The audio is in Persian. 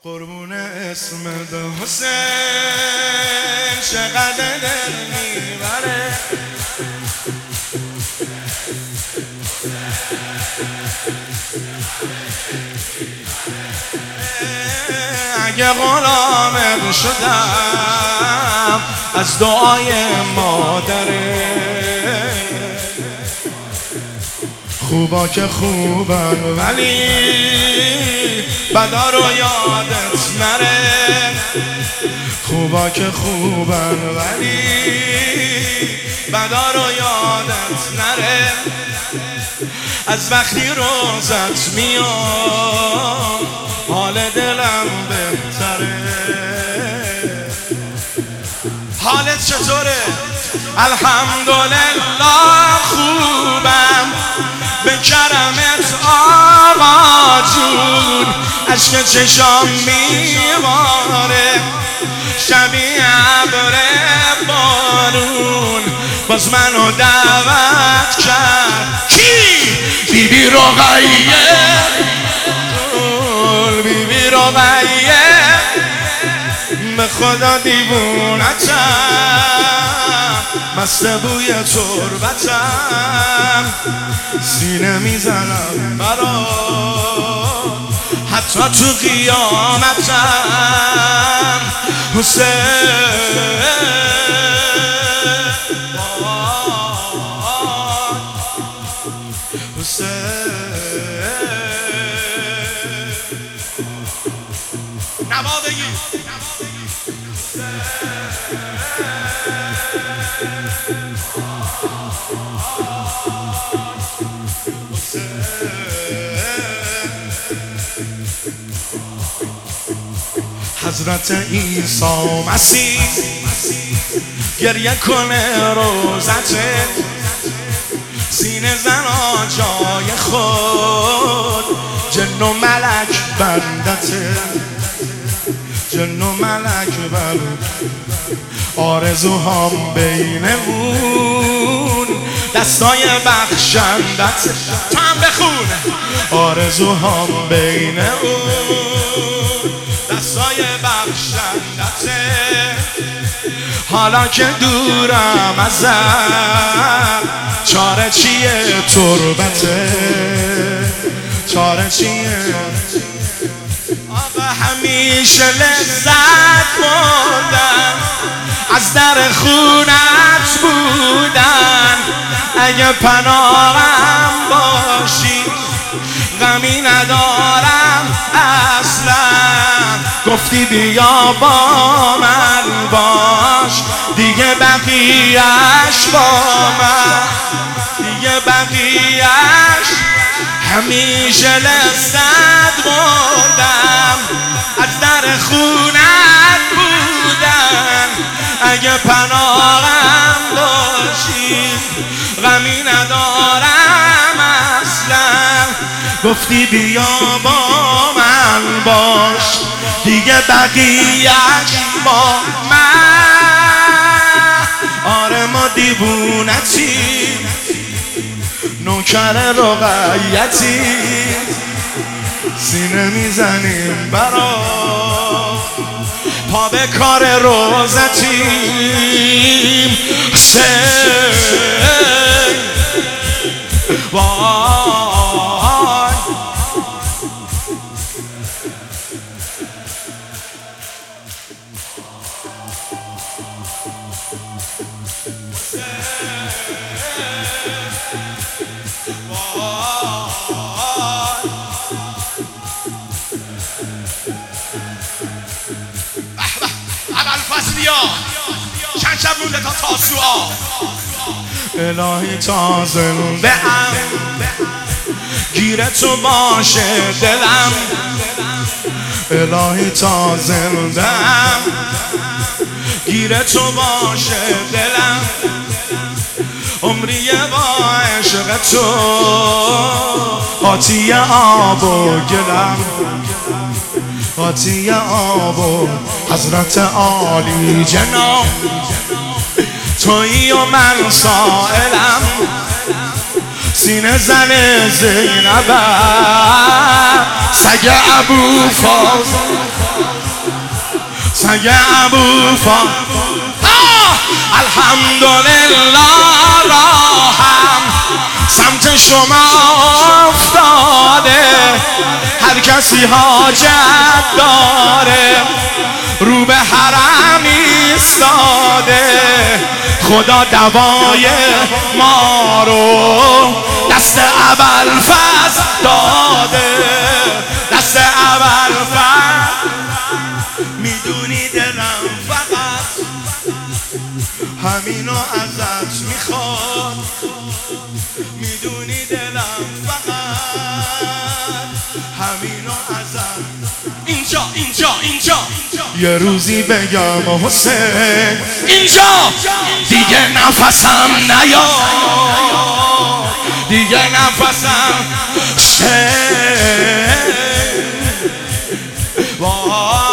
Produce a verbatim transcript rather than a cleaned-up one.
قربون اسم دو حسین چقدر دل میبره اگه غلامت شدم از دعای مادره خوبا که خوبن ولی بدا رو یادت نره خوبا که خوبن ولی بدا رو یادت نره از وقتی روزت میاد حال دلم بهتره حالت چطوره؟ الحمدلله خوبم به کرمت آقا جون عشق چشام میباره شبیه ابر بارون باز منو دعوت کرد کی؟ بی بی رقیه بی بی رقیه به خدا دیوونتم مست بوی تربتم سینه میزنم برا حتی تو قیامتم حسین حسین نوا بگی حضرت عیسی مسیح گریه کنه روزته سینه زنا جای خود جن و ملک بندته جن و ملک بند آرزوهام بین اون دستای بخشندت تو هم بخون آرزوهام بین اون دستای بخشندته حالا که دورم ازم چاره چیه تربته چاره چیه آقا همیشه لذت بردم از در خونت بودن اگه پناهم باشی غمی ندارم اصلا گفتی بیا با من باش دیگه بقیه‌اش با من دیگه بقیه‌اش همیشه لذت بردم از در خونت بودن اگه پناهم باشی غمی ندارم اصلا گفتی بیا با من باش دیگه بقیه‌اش با من آره ما دیوونتی نوکر رقیتی سینه میزنیم برا پا به کار روزتیم حسین وای چند شب مونده تا تاسوعا الهی تا زنده ام گیر تو باشه دلم الهی تا زنده ام گیر تو باشه دلم عمری با عشق تو قاطی آب و گلم قاطی آب و حضرت عالی جناب تویی و من سائلم سینه زن زینبم سگ ابو فاضل سگ ابوفا الحمدلله راهم سمت شما افتاده، هر کسی حاجت داره رو به حرم ایستاده، خدا دوای ما رو دست ابوالفضل داده، دست ابوالفضل. میدونی دلم فقط همینو ازت میخواد، میدونی دلم فقط همینو ازت. اینجا اینجا اینجا یه روزی بگم حسین اینجا دیگه نفسم نیاد، دیگه نفسم شد.